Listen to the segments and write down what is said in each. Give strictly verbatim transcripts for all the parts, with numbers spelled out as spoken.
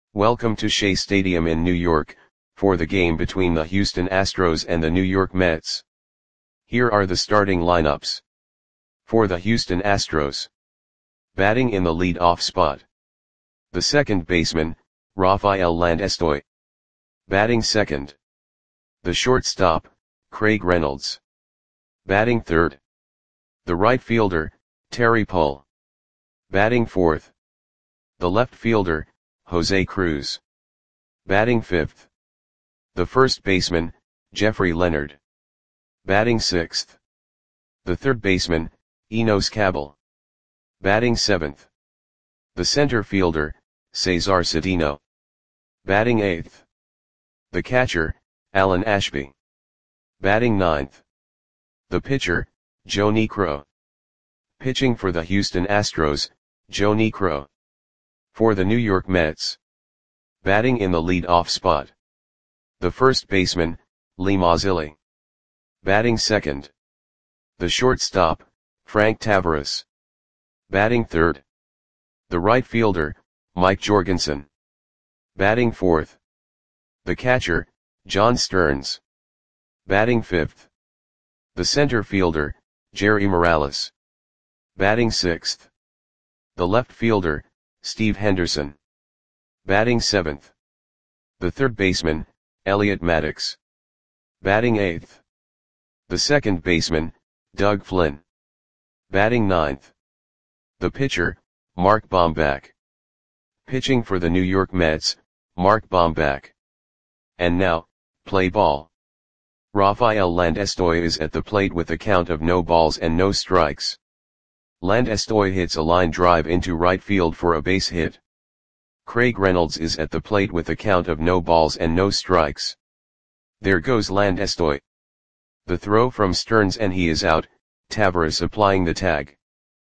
Welcome to Shea Stadium in New York, for the game between the Houston Astros and the New York Mets. Here are the starting lineups. For the Houston Astros. Batting in the lead-off spot. The second baseman, Rafael Landestoy. Batting second. The shortstop, Craig Reynolds. Batting third. The right fielder, Terry Pull. Batting fourth. The left fielder, Jose Cruz. Batting fifth. The first baseman, Jeffrey Leonard. Batting sixth. The third baseman, Enos Cabell. Batting seventh. The center fielder, Cesar Cedeno. Batting eighth. The catcher, Alan Ashby. Batting ninth. The pitcher, Joe Niekro. Pitching for the Houston Astros, Joe Niekro. For the New York Mets. Batting in the lead-off spot. The first baseman, Lee Mazzilli. Batting second. The shortstop, Frank Taveras. Batting third. The right fielder, Mike Jorgensen. Batting fourth. The catcher, John Stearns. Batting fifth. The center fielder, Jerry Morales. Batting sixth. The left fielder, Steve Henderson. Batting seventh. The third baseman, Elliot Maddox. Batting eighth. The second baseman, Doug Flynn. Batting ninth. The pitcher, Mark Bombach. Pitching for the New York Mets, Mark Bombach. And now, play ball. Rafael Landestoy is at the plate with a count of no balls and no strikes. Landestoy hits a line drive into right field for a base hit. Craig Reynolds is at the plate with a count of no balls and no strikes. There goes Landestoy. The throw from Stearns and he is out, Taveras applying the tag.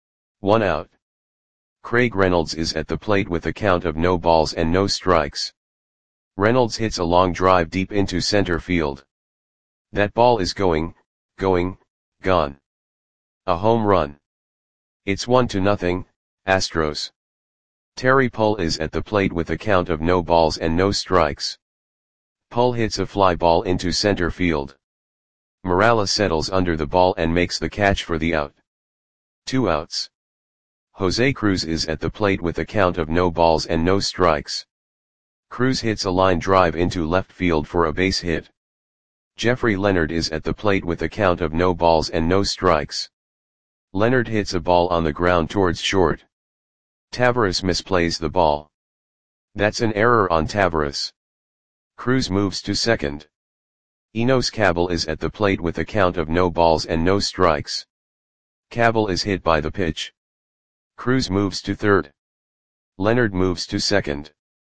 One out. Craig Reynolds is at the plate with a count of no balls and no strikes. Reynolds hits a long drive deep into center field. That ball is going, going, gone. A home run. It's one to nothing, Astros. Terry Pull is at the plate with a count of no balls and no strikes. Pull hits a fly ball into center field. Morales settles under the ball and makes the catch for the out. Two outs. Jose Cruz is at the plate with a count of no balls and no strikes. Cruz hits a line drive into left field for a base hit. Jeffrey Leonard is at the plate with a count of no balls and no strikes. Leonard hits a ball on the ground towards short. Taveras misplays the ball. That's an error on Taveras. Cruz moves to second. Enos Cabell is at the plate with a count of no balls and no strikes. Cabell is hit by the pitch. Cruz moves to third. Leonard moves to second.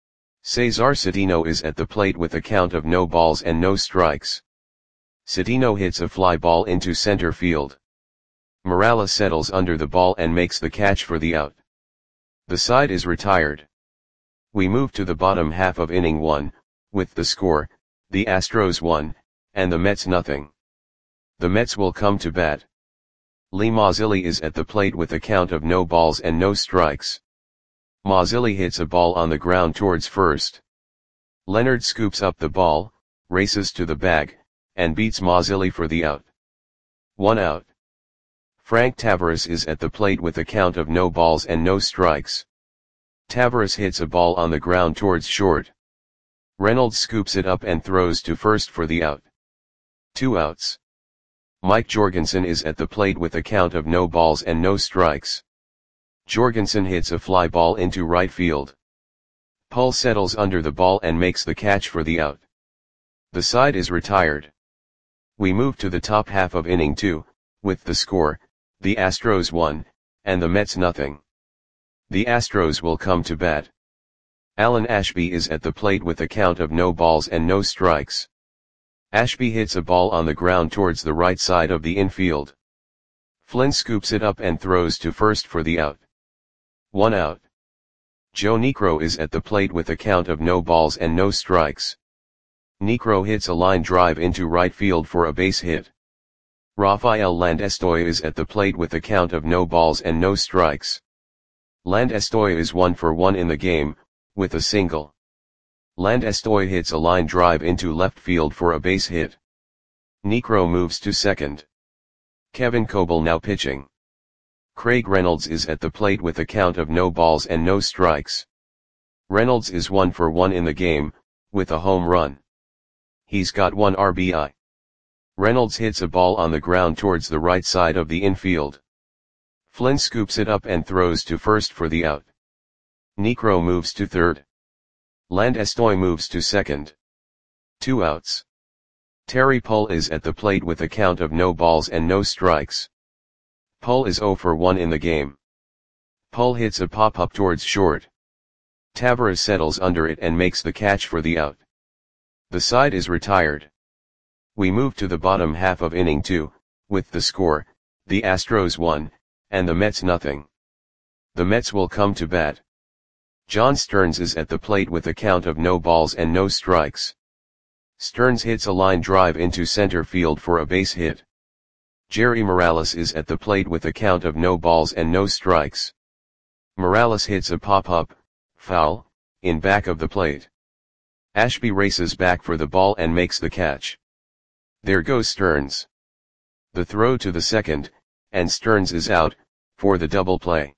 Cesar Cedeno is at the plate with a count of no balls and no strikes. Cedeno hits a fly ball into center field. Morales settles under the ball and makes the catch for the out. The side is retired. We move to the bottom half of inning one, with the score, the Astros one, and the Mets nothing. The Mets will come to bat. Lee Mazzilli is at the plate with a count of no balls and no strikes. Mazzilli hits a ball on the ground towards first. Leonard scoops up the ball, races to the bag, and beats Mazzilli for the out. One out. Frank Taveras is at the plate with a count of no balls and no strikes. Taveras hits a ball on the ground towards short. Reynolds scoops it up and throws to first for the out. Two outs. Mike Jorgensen is at the plate with a count of no balls and no strikes. Jorgensen hits a fly ball into right field. Pull settles under the ball and makes the catch for the out. The side is retired. We move to the top half of inning two, with the score, the Astros one, and the Mets nothing. The Astros will come to bat. Alan Ashby is at the plate with a count of no balls and no strikes. Ashby hits a ball on the ground towards the right side of the infield. Flynn scoops it up and throws to first for the out. One out. Joe Niekro is at the plate with a count of no balls and no strikes. Niekro hits a line drive into right field for a base hit. Rafael Landestoy is at the plate with a count of no balls and no strikes. Landestoy is one for one in the game, with a single. Landestoy hits a line drive into left field for a base hit. Niekro moves to second. Kevin Coble now pitching. Craig Reynolds is at the plate with a count of no balls and no strikes. Reynolds is one for one in the game, with a home run. He's got one R B I. Reynolds hits a ball on the ground towards the right side of the infield. Flynn scoops it up and throws to first for the out. Niekro moves to third. Landestoy moves to second. Two outs. Terry Pull is at the plate with a count of no balls and no strikes. Pull is zero for one in the game. Pull hits a pop-up towards short. Tavares settles under it and makes the catch for the out. The side is retired. We move to the bottom half of inning two, with the score, the Astros one, and the Mets nothing. The Mets will come to bat. John Stearns is at the plate with a count of no balls and no strikes. Stearns hits a line drive into center field for a base hit. Jerry Morales is at the plate with a count of no balls and no strikes. Morales hits a pop-up, foul, in back of the plate. Ashby races back for the ball and makes the catch. There goes Stearns. The throw to the second, and Stearns is out, for the double play.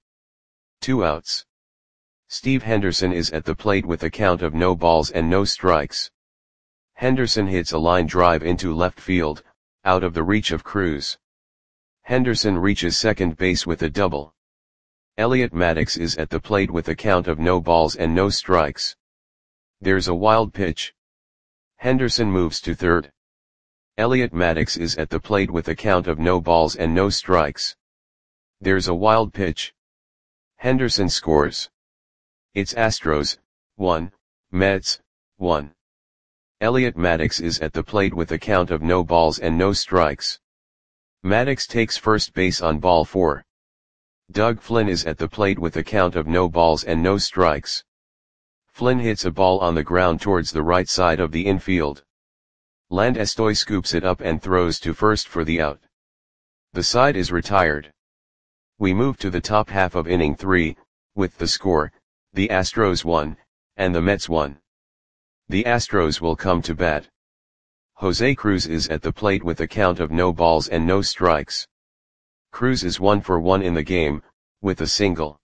Two outs. Steve Henderson is at the plate with a count of no balls and no strikes. Henderson hits a line drive into left field, out of the reach of Cruz. Henderson reaches second base with a double. Elliot Maddox is at the plate with a count of no balls and no strikes. There's a wild pitch. Henderson moves to third. Elliot Maddox is at the plate with a count of no balls and no strikes. There's a wild pitch. Henderson scores. It's Astros, one, Mets, one. Elliot Maddox is at the plate with a count of no balls and no strikes. Maddox takes first base on ball four. Doug Flynn is at the plate with a count of no balls and no strikes. Flynn hits a ball on the ground towards the right side of the infield. Landestoy scoops it up and throws to first for the out. The side is retired. We move to the top half of inning three, with the score, the Astros one, and the Mets one. The Astros will come to bat. Jose Cruz is at the plate with a count of no balls and no strikes. Cruz is one for one in the game, with a single.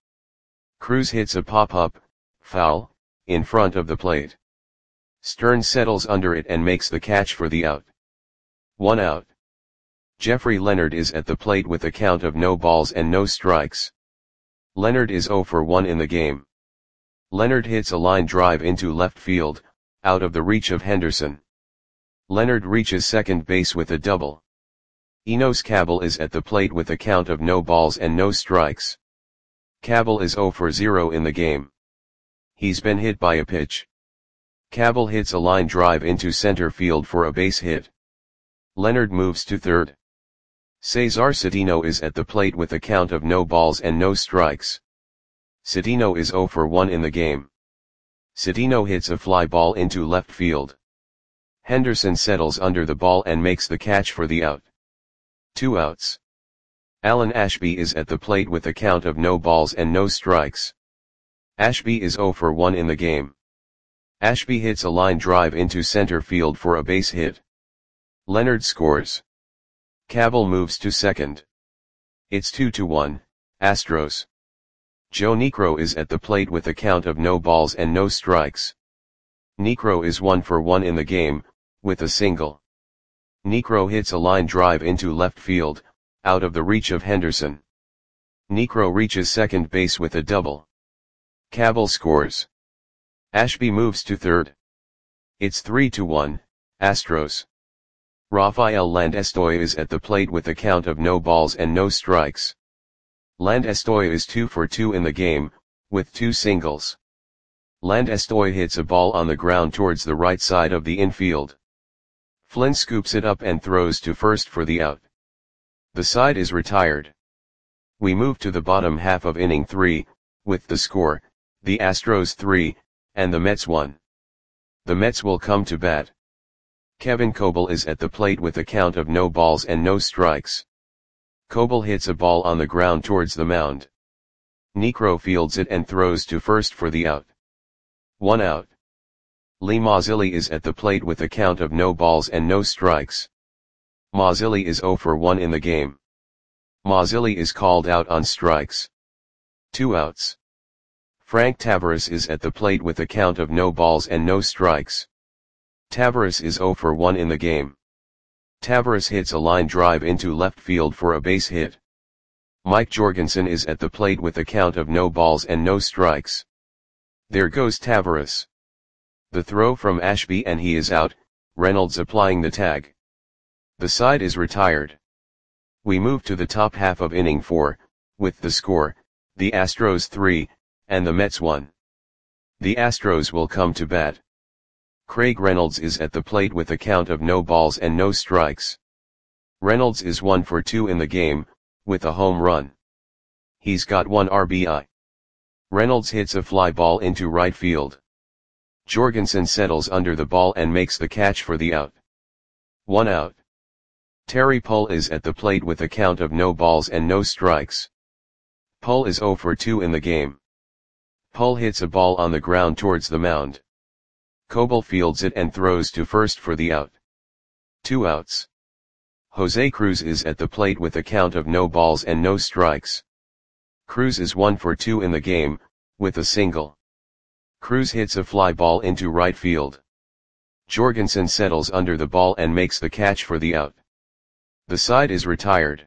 Cruz hits a pop-up, foul, in front of the plate. Stearns settles under it and makes the catch for the out. One out. Jeffrey Leonard is at the plate with a count of no balls and no strikes. Leonard is zero for one in the game. Leonard hits a line drive into left field, out of the reach of Henderson. Leonard reaches second base with a double. Enos Cabell is at the plate with a count of no balls and no strikes. Cabell is zero for zero in the game. He's been hit by a pitch. Cabell hits a line drive into center field for a base hit. Leonard moves to third. Cesar Cedeno is at the plate with a count of no balls and no strikes. Cedeno is zero for one in the game. Cedeno hits a fly ball into left field. Henderson settles under the ball and makes the catch for the out. Two outs. Alan Ashby is at the plate with a count of no balls and no strikes. Ashby is zero for one in the game. Ashby hits a line drive into center field for a base hit. Leonard scores. Cabell moves to second. It's two to one, Astros. Joe Niekro is at the plate with a count of no balls and no strikes. Niekro is one for one in the game, with a single. Niekro hits a line drive into left field, out of the reach of Henderson. Niekro reaches second base with a double. Cabell scores. Ashby moves to third. It's three to one, Astros. Rafael Landestoy is at the plate with a count of no balls and no strikes. Landestoy is two for two in the game, with two singles. Landestoy hits a ball on the ground towards the right side of the infield. Flynn scoops it up and throws to first for the out. The side is retired. We move to the bottom half of inning three, with the score, the Astros three, and the Mets one. The Mets will come to bat. Kevin Coble is at the plate with a count of no balls and no strikes. Coble hits a ball on the ground towards the mound. Niekro fields it and throws to first for the out. One out. Lee Mazzilli is at the plate with a count of no balls and no strikes. Mazzilli is zero for one in the game. Mazzilli is called out on strikes. Two outs. Frank Tavares is at the plate with a count of no balls and no strikes. Tavares is zero for one in the game. Tavares hits a line drive into left field for a base hit. Mike Jorgensen is at the plate with a count of no balls and no strikes. There goes Tavares. The throw from Ashby and he is out, Reynolds applying the tag. The side is retired. We move to the top half of inning four, with the score, the Astros three, and the Mets one. The Astros will come to bat. Craig Reynolds is at the plate with a count of no balls and no strikes. Reynolds is one for two in the game, with a home run. He's got one R B I. Reynolds hits a fly ball into right field. Jorgensen settles under the ball and makes the catch for the out. One out. Terry Pull is at the plate with a count of no balls and no strikes. Pull is zero for two in the game. Pull hits a ball on the ground towards the mound. Coble fields it and throws to first for the out. Two outs. Jose Cruz is at the plate with a count of no balls and no strikes. Cruz is one for two in the game, with a single. Cruz hits a fly ball into right field. Jorgensen settles under the ball and makes the catch for the out. The side is retired.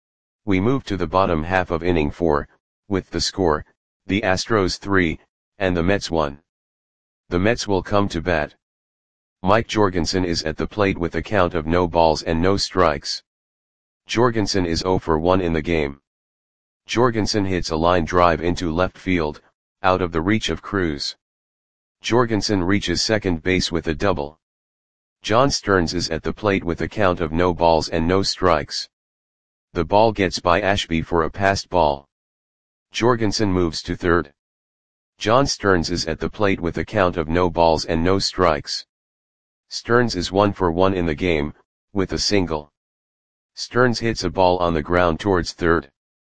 We move to the bottom half of inning four, with the score, the Astros three, and the Mets one. The Mets will come to bat. Mike Jorgensen is at the plate with a count of no balls and no strikes. Jorgensen is zero for one in the game. Jorgensen hits a line drive into left field, out of the reach of Cruz. Jorgensen reaches second base with a double. John Stearns is at the plate with a count of no balls and no strikes. The ball gets by Ashby for a passed ball. Jorgensen moves to third. John Stearns is at the plate with a count of no balls and no strikes. Stearns is one for one in the game, with a single. Stearns hits a ball on the ground towards third.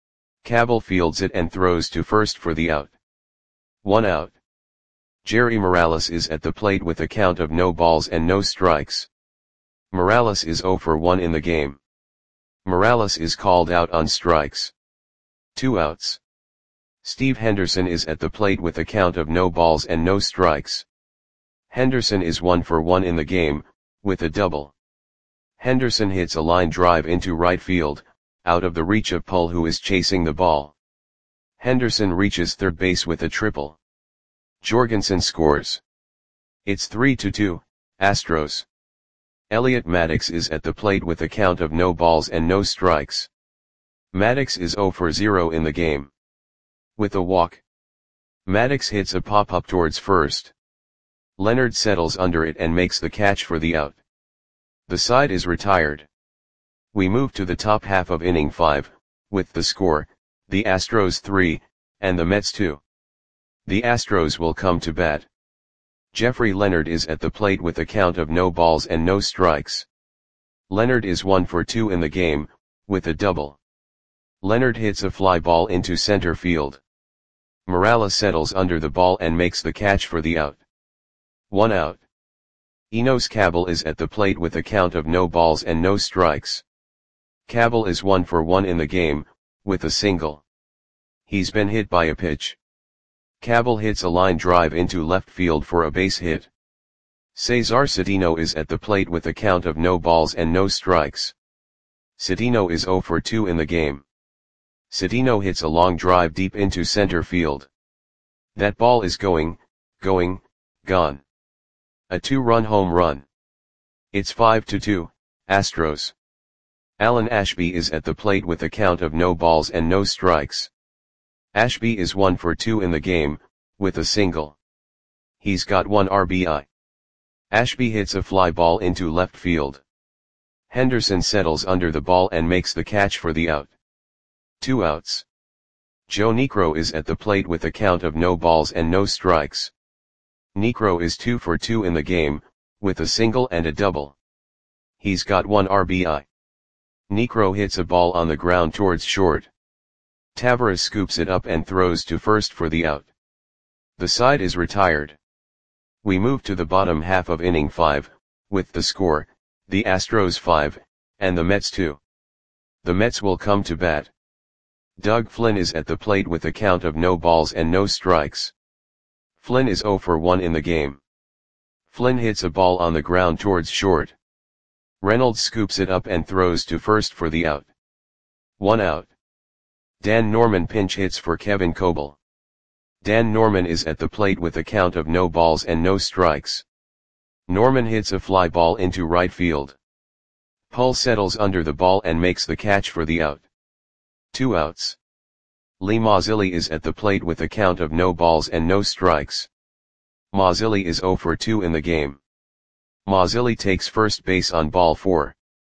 Cabell fields it and throws to first for the out. One out. Jerry Morales is at the plate with a count of no balls and no strikes. Morales is zero for one in the game. Morales is called out on strikes. Two outs. Steve Henderson is at the plate with a count of no balls and no strikes. Henderson is one for one in the game, with a double. Henderson hits a line drive into right field, out of the reach of Pull who is chasing the ball. Henderson reaches third base with a triple. Jorgensen scores. It's three to two, Astros. Elliot Maddox is at the plate with a count of no balls and no strikes. Maddox is zero for zero in the game. With a walk. Maddox hits a pop-up towards first. Leonard settles under it and makes the catch for the out. The side is retired. We move to the top half of inning five, with the score, the Astros three, and the Mets two. The Astros will come to bat. Jeffrey Leonard is at the plate with a count of no balls and no strikes. Leonard is one for two in the game, with a double. Leonard hits a fly ball into center field. Morales settles under the ball and makes the catch for the out. One out. Enos Cabell is at the plate with a count of no balls and no strikes. Cabell is one for one in the game, with a single. He's been hit by a pitch. Cabell hits a line drive into left field for a base hit. Cesar Cedeno is at the plate with a count of no balls and no strikes. Cedeno is zero for two in the game. Cedeno hits a long drive deep into center field. That ball is going, going, gone. A two-run home run. It's five to two, Astros. Alan Ashby is at the plate with a count of no balls and no strikes. Ashby is one for two in the game, with a single. He's got one R B I. Ashby hits a fly ball into left field. Henderson settles under the ball and makes the catch for the out. Two outs. Joe Niekro is at the plate with a count of no balls and no strikes. Niekro is two for two in the game, with a single and a double. He's got one R B I. Niekro hits a ball on the ground towards short. Tavares scoops it up and throws to first for the out. The side is retired. We move to the bottom half of inning five, with the score, the Astros five, and the Mets two. The Mets will come to bat. Doug Flynn is at the plate with a count of no balls and no strikes. Flynn is oh for one in the game. Flynn hits a ball on the ground towards short. Reynolds scoops it up and throws to first for the out. One out. Dan Norman pinch hits for Kevin Coble. Dan Norman is at the plate with a count of no balls and no strikes. Norman hits a fly ball into right field. Pull settles under the ball and makes the catch for the out. Two outs. Lee Mazzilli is at the plate with a count of no balls and no strikes. Mazzilli is oh for two in the game. Mazzilli takes first base on ball four.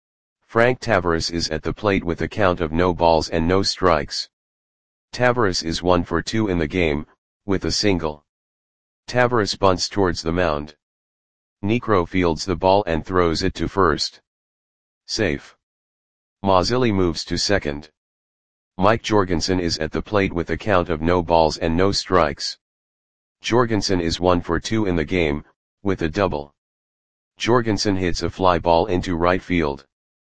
Frank Taveras is at the plate with a count of no balls and no strikes. Taveras is one for two in the game, with a single. Taveras bunts towards the mound. Niekro fields the ball and throws it to first. Safe. Mazzilli moves to second. Mike Jorgensen is at the plate with a count of no balls and no strikes. Jorgensen is one for two in the game, with a double. Jorgensen hits a fly ball into right field.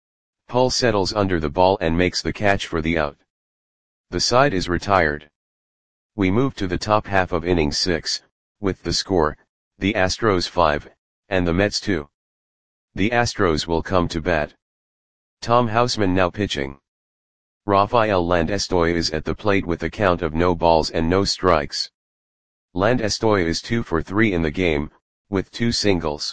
Pull settles under the ball and makes the catch for the out. The side is retired. We move to the top half of inning six, with the score, the Astros five, and the Mets two. The Astros will come to bat. Tom Houseman now pitching. Rafael Landestoy is at the plate with a count of no balls and no strikes. Landestoy is two for three in the game, with two singles.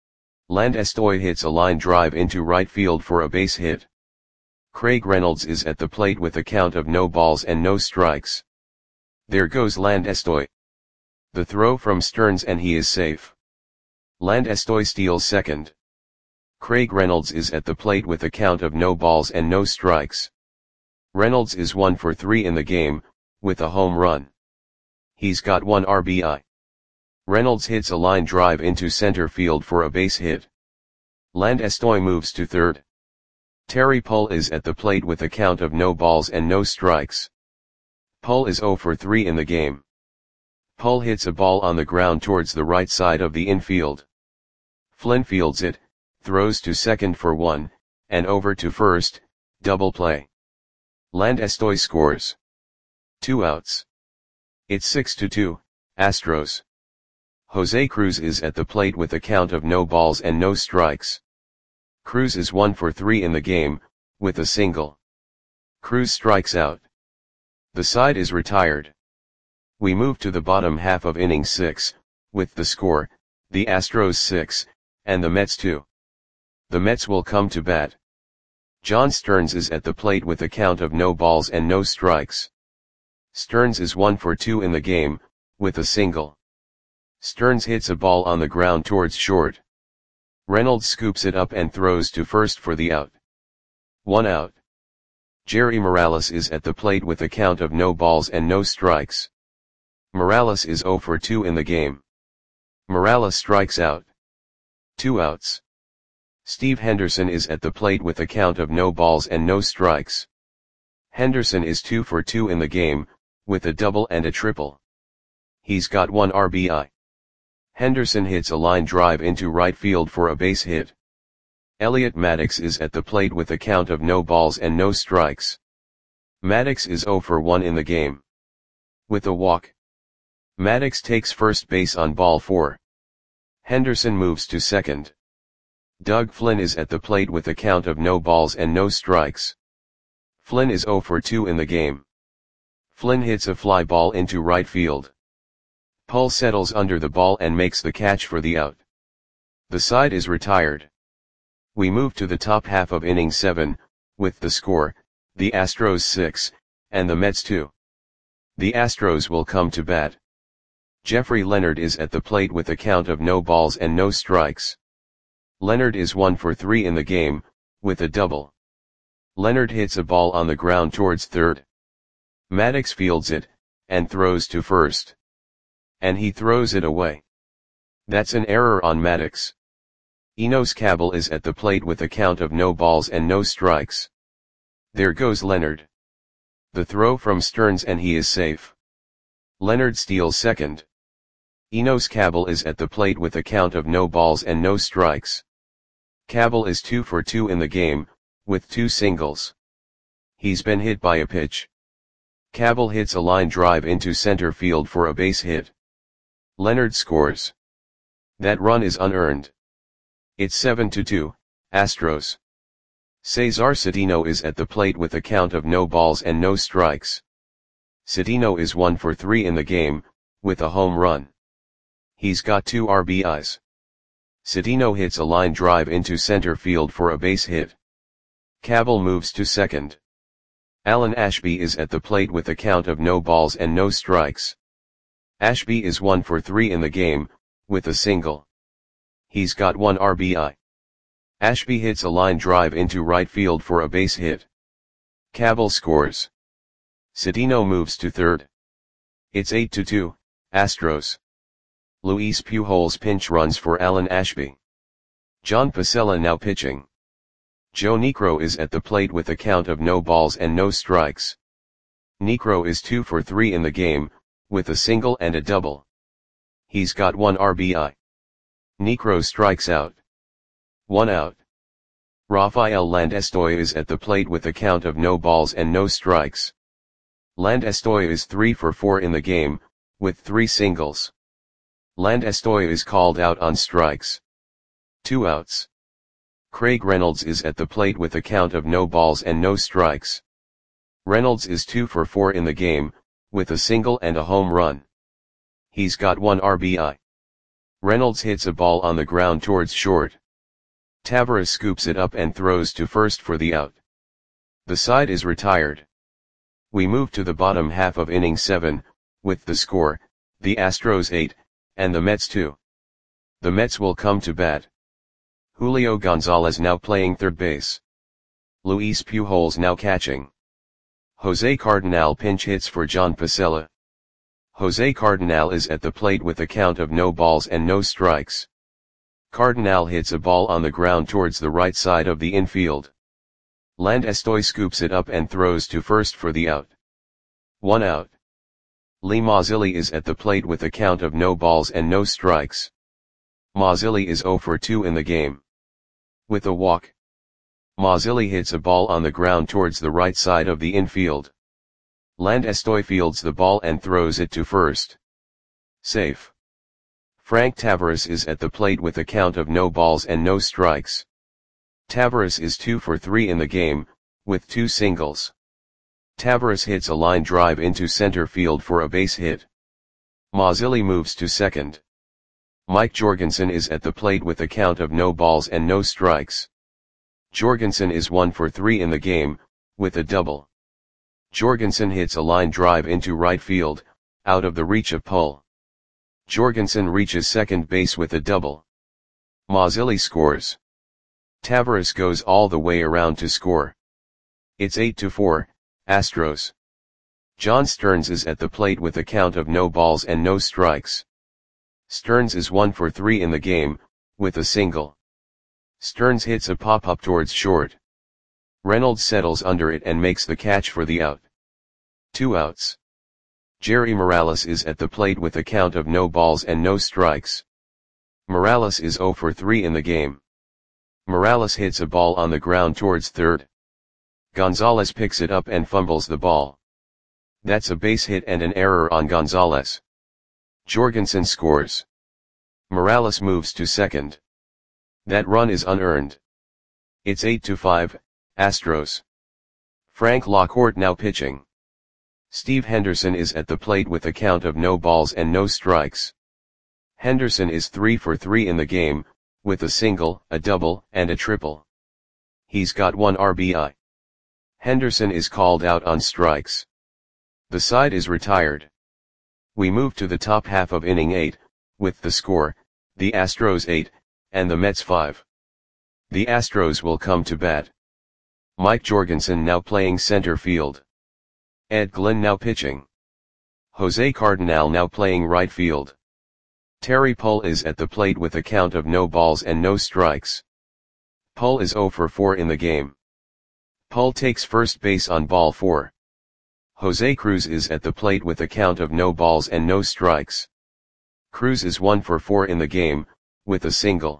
Landestoy hits a line drive into right field for a base hit. Craig Reynolds is at the plate with a count of no balls and no strikes. There goes Landestoy. The throw from Stearns and he is safe. Landestoy steals second. Craig Reynolds is at the plate with a count of no balls and no strikes. Reynolds is one for three in the game, with a home run. He's got one R B I. Reynolds hits a line drive into center field for a base hit. Landestoy moves to third. Terry Pull is at the plate with a count of no balls and no strikes. Pull is oh for three in the game. Pull hits a ball on the ground towards the right side of the infield. Flynn fields it, throws to second for one, and over to first, double play. Landestoy scores. Two outs. It's six to two, Astros. Jose Cruz is at the plate with a count of no balls and no strikes. Cruz is one for three in the game, with a single. Cruz strikes out. The side is retired. We move to the bottom half of inning six, with the score, the Astros six, and the Mets two. The Mets will come to bat. John Stearns is at the plate with a count of no balls and no strikes. Stearns is one for two in the game, with a single. Stearns hits a ball on the ground towards short. Reynolds scoops it up and throws to first for the out. One out. Jerry Morales is at the plate with a count of no balls and no strikes. Morales is oh for two in the game. Morales strikes out. Two outs. Steve Henderson is at the plate with a count of no balls and no strikes. Henderson is two for two in the game, with a double and a triple. He's got one R B I. Henderson hits a line drive into right field for a base hit. Elliot Maddox is at the plate with a count of no balls and no strikes. Maddox is oh for one in the game. With a walk. Maddox takes first base on ball four. Henderson moves to second. Doug Flynn is at the plate with a count of no balls and no strikes. Flynn is oh for two in the game. Flynn hits a fly ball into right field. Pull settles under the ball and makes the catch for the out. The side is retired. We move to the top half of inning seven, with the score, the Astros six, and the Mets two. The Astros will come to bat. Jeffrey Leonard is at the plate with a count of no balls and no strikes. Leonard is one for three in the game, with a double. Leonard hits a ball on the ground towards third. Maddox fields it, and throws to first. And he throws it away. That's an error on Maddox. Enos Cabell is at the plate with a count of no balls and no strikes. There goes Leonard. The throw from Stearns and he is safe. Leonard steals second. Enos Cabell is at the plate with a count of no balls and no strikes. Cabell is two for two in the game, with two singles. He's been hit by a pitch. Cabell hits a line drive into center field for a base hit. Leonard scores. That run is unearned. It's seven to two, Astros. Cesar Cedeno is at the plate with a count of no balls and no strikes. Cedeno is one for three in the game, with a home run. He's got two R B Is. Cedeno hits a line drive into center field for a base hit. Cabell moves to second. Alan Ashby is at the plate with a count of no balls and no strikes. Ashby is one for three in the game, with a single. He's got one R B I. Ashby hits a line drive into right field for a base hit. Cabell scores. Cedeno moves to third. It's eight to two, Astros. Luis Pujols pinch runs for Alan Ashby. John Pacella now pitching. Joe Niekro is at the plate with a count of no balls and no strikes. Niekro is two for three in the game, with a single and a double. He's got one R B I. Niekro strikes out. One out. Rafael Landestoy is at the plate with a count of no balls and no strikes. Landestoy is three for four in the game, with three singles. Landestoy is called out on strikes. Two outs. Craig Reynolds is at the plate with a count of no balls and no strikes. Reynolds is two for four in the game, with a single and a home run. He's got one R B I. Reynolds hits a ball on the ground towards short. Taveras scoops it up and throws to first for the out. The side is retired. We move to the bottom half of inning seven, with the score, the Astros eight, and the Mets two. The Mets will come to bat. Julio Gonzalez now playing third base. Luis Pujols now catching. Jose Cardenal pinch hits for John Pacella. Jose Cardenal is at the plate with a count of no balls and no strikes. Cardenal hits a ball on the ground towards the right side of the infield. Landestoy scoops it up and throws to first for the out. One out. Lee Mazzilli is at the plate with a count of no balls and no strikes. Mazzilli is zero for two in the game. With a walk. Mazzilli hits a ball on the ground towards the right side of the infield. Landestoy fields the ball and throws it to first. Safe. Frank Taveras is at the plate with a count of no balls and no strikes. Taveras is two for three in the game, with two singles. Taveras hits a line drive into center field for a base hit. Mazzilli moves to second. Mike Jorgensen is at the plate with a count of no balls and no strikes. Jorgensen is one for three in the game, with a double. Jorgensen hits a line drive into right field, out of the reach of Pull. Jorgensen reaches second base with a double. Mazzilli scores. Taveras goes all the way around to score. It's eight to four, Astros. John Stearns is at the plate with a count of no balls and no strikes. Stearns is one for three in the game, with a single. Stearns hits a pop-up towards short. Reynolds settles under it and makes the catch for the out. Two outs. Jerry Morales is at the plate with a count of no balls and no strikes. Morales is zero for three in the game. Morales hits a ball on the ground towards third. Gonzalez picks it up and fumbles the ball. That's a base hit and an error on Gonzalez. Jorgensen scores. Morales moves to second. That run is unearned. It's eight to five, Astros. Frank Lockhart now pitching. Steve Henderson is at the plate with a count of no balls and no strikes. Henderson is three for three in the game, with a single, a double, and a triple. He's got one R B I. Henderson is called out on strikes. The side is retired. We move to the top half of inning eight, with the score, the Astros eight, and the Mets five. The Astros will come to bat. Mike Jorgensen now playing center field. Ed Glenn now pitching. Jose Cardenal now playing right field. Terry Pull is at the plate with a count of no balls and no strikes. Pull is zero for four in the game. Pull takes first base on ball four. Jose Cruz is at the plate with a count of no balls and no strikes. Cruz is one for four in the game, with a single.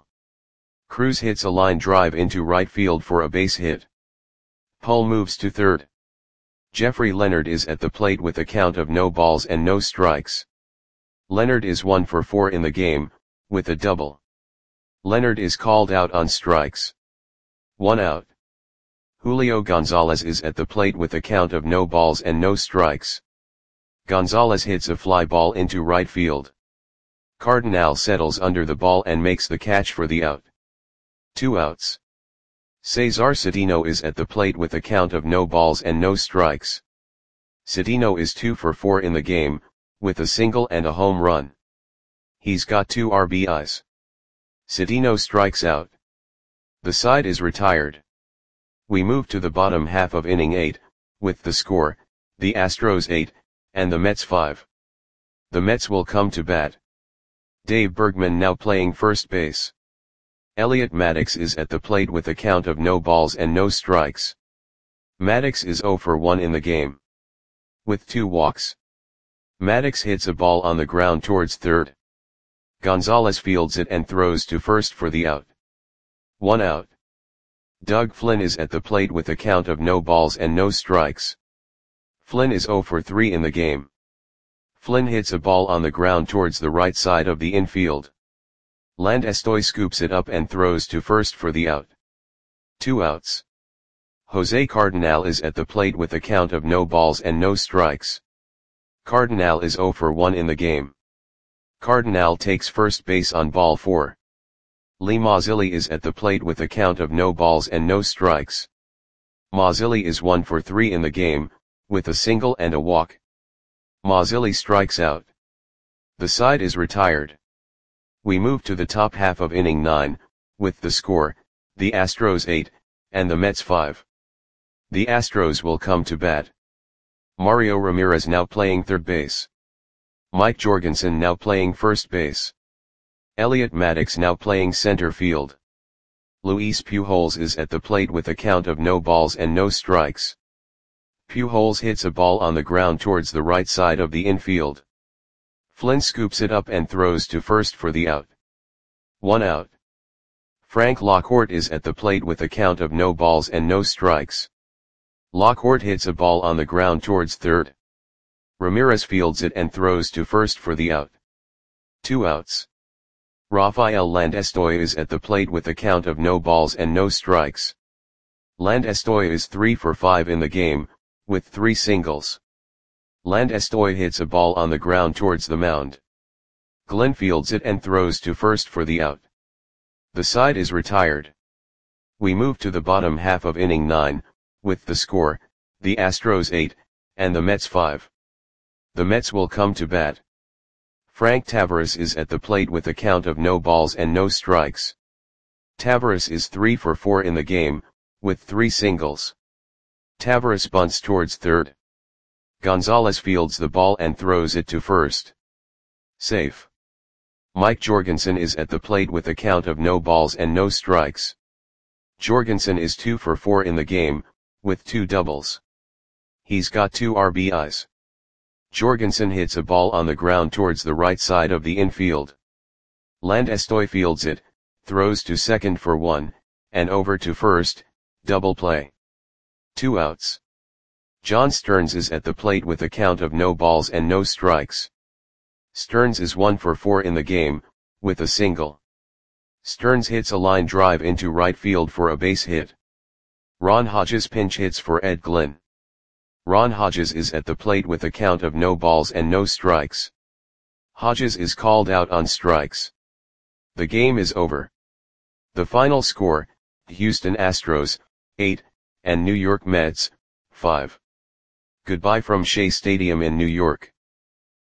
Cruz hits a line drive into right field for a base hit. Pull moves to third. Jeffrey Leonard is at the plate with a count of no balls and no strikes. Leonard is one for four in the game, with a double. Leonard is called out on strikes. One out. Julio Gonzalez is at the plate with a count of no balls and no strikes. Gonzalez hits a fly ball into right field. Cardinal settles under the ball and makes the catch for the out. Two outs. Cesar Cedeno is at the plate with a count of no balls and no strikes. Cedeno is two for four in the game, with a single and a home run. He's got two R B Is. Cedeno strikes out. The side is retired. We move to the bottom half of inning eight, with the score, the Astros eight, and the Mets five. The Mets will come to bat. Dave Bergman now playing first base. Elliot Maddox is at the plate with a count of no balls and no strikes. Maddox is zero for one in the game, with two walks. Maddox hits a ball on the ground towards third. Gonzalez fields it and throws to first for the out. One out. Doug Flynn is at the plate with a count of no balls and no strikes. Flynn is zero for three in the game. Flynn hits a ball on the ground towards the right side of the infield. Landestoy scoops it up and throws to first for the out. Two outs. Jose Cardinal is at the plate with a count of no balls and no strikes. Cardinal is zero for one in the game. Cardinal takes first base on ball four. Lee Mazzilli is at the plate with a count of no balls and no strikes. Mazzilli is one for three in the game, with a single and a walk. Mazzilli strikes out. The side is retired. We move to the top half of inning nine, with the score, the Astros eight, and the Mets five. The Astros will come to bat. Mario Ramirez now playing third base. Mike Jorgensen now playing first base. Elliot Maddox now playing center field. Luis Pujols is at the plate with a count of no balls and no strikes. Pujols hits a ball on the ground towards the right side of the infield. Flynn scoops it up and throws to first for the out. One out. Frank Lockhart is at the plate with a count of no balls and no strikes. Lockhart hits a ball on the ground towards third. Ramirez fields it and throws to first for the out. Two outs. Rafael Landestoy is at the plate with a count of no balls and no strikes. Landestoy is three for five in the game, with three singles. Landestoy hits a ball on the ground towards the mound. Glenn fields it and throws to first for the out. The side is retired. We move to the bottom half of inning nine, with the score, the Astros eight, and the Mets five. The Mets will come to bat. Frank Taveras is at the plate with a count of no balls and no strikes. Taveras is three for four in the game, with three singles. Taveras bunts towards third. Gonzalez fields the ball and throws it to first. Safe. Mike Jorgensen is at the plate with a count of no balls and no strikes. Jorgensen is two for four in the game, with two doubles. He's got two R B Is. Jorgensen hits a ball on the ground towards the right side of the infield. Landestoy fields it, throws to second for one, and over to first, double play. Two outs. John Stearns is at the plate with a count of no balls and no strikes. Stearns is one for four in the game, with a single. Stearns hits a line drive into right field for a base hit. Ron Hodges pinch hits for Ed Glenn. Ron Hodges is at the plate with a count of no balls and no strikes. Hodges is called out on strikes. The game is over. The final score, Houston Astros, eight, and New York Mets, five. Goodbye from Shea Stadium in New York.